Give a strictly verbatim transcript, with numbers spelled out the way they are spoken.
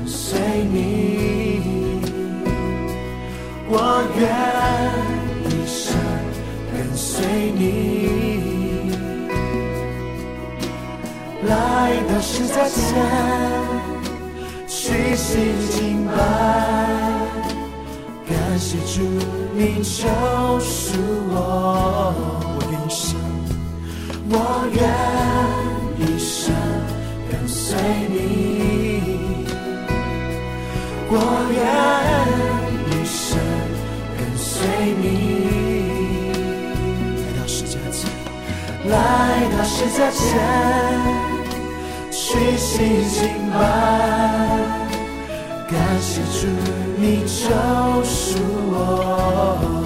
跟随你，我愿一生跟随你，来到十架前屈膝敬拜，感谢主你救赎我，我愿一生，我愿一生跟随你，我愿一生跟随你，来到十架前，来到十架前屈膝敬拜，感谢主你救赎我。